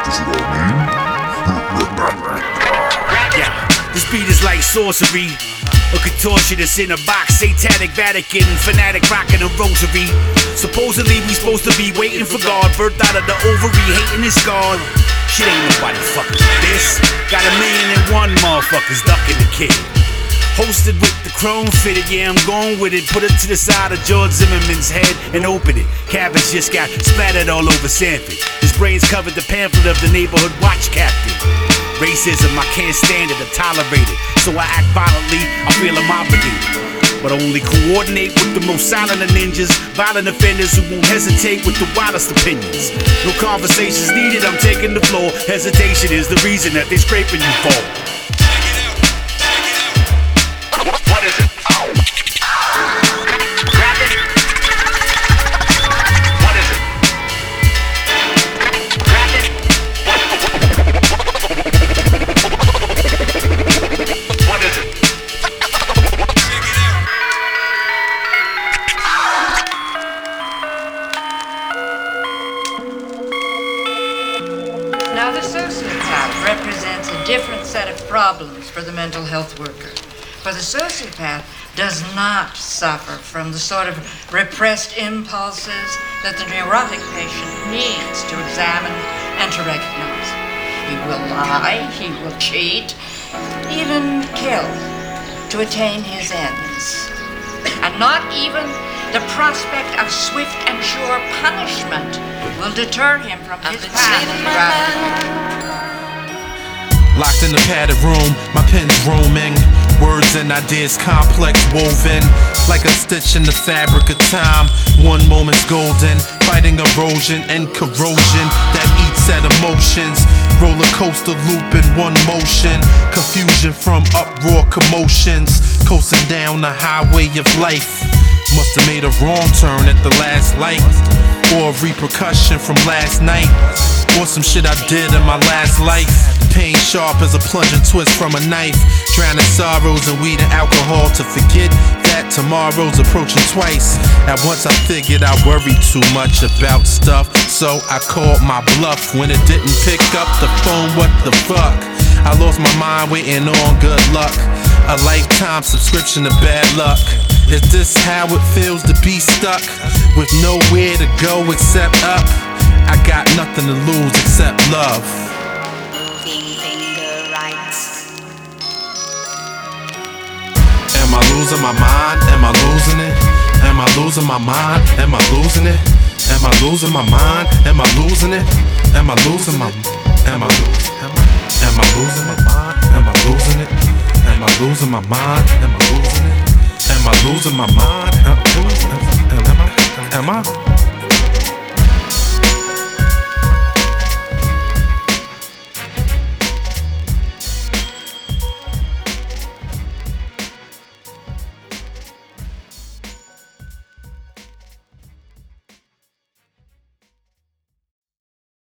Yeah, this beat is like sorcery. A contortionist in a box, satanic Vatican, fanatic rocking a rosary. Supposedly we supposed to be waiting for God, birthed out of the ovary, hating his God. Shit ain't nobody fucking with this. Got 1,000,001 motherfuckers ducking the kid. Hosted with the chrome fitted, yeah, I'm going with it. Put it to the side of George Zimmerman's head and open it. Cabbage just got splattered all over Sanford. His brains covered the pamphlet of the neighborhood watch captain. Racism, I can't stand it or tolerate it, so I act violently, I feel I'm obligated. But only coordinate with the most silent of ninjas, violent offenders who won't hesitate with the wildest opinions. No conversations needed, I'm taking the floor. Hesitation is the reason that they scraping you for. What is it? Grab it. What is it? Grab it. What is it? Now, the sociopath represents a different set of problems for the mental health worker. For the sociopath does not suffer from the sort of repressed impulses that the neurotic patient needs to examine and to recognize. He will lie, he will cheat, even kill to attain his ends. And not even the prospect of swift and sure punishment will deter him from his path. Locked in the padded room, my pen's roaming. Words and ideas complex woven like a stitch in the fabric of time. One moment's golden, fighting erosion and corrosion that eats at emotions. Roller coaster loop in one motion, confusion from uproar commotions. Coasting down the highway of life. Must have made a wrong turn at the last light, or a repercussion from last night, or some shit I did in my last life. Pain sharp as a plunging twist from a knife. Drowning sorrows in weed and alcohol to forget that tomorrow's approaching twice. At once I figured I worried too much about stuff, so I called my bluff when it didn't pick up the phone. What the fuck? I lost my mind waiting on good luck. A lifetime subscription to bad luck. Is this how it feels to be stuck with nowhere to go except up? I got nothing to lose except love. Am I losing my mind? Am I losing it? Am I losing my mind? Am I losing it? Am I losing my mind? Am I losing it? Am I losing my am I losing my mind? Am I losing it? Am I losing my mind? Am I losing it? Am I losing my mind? Am I?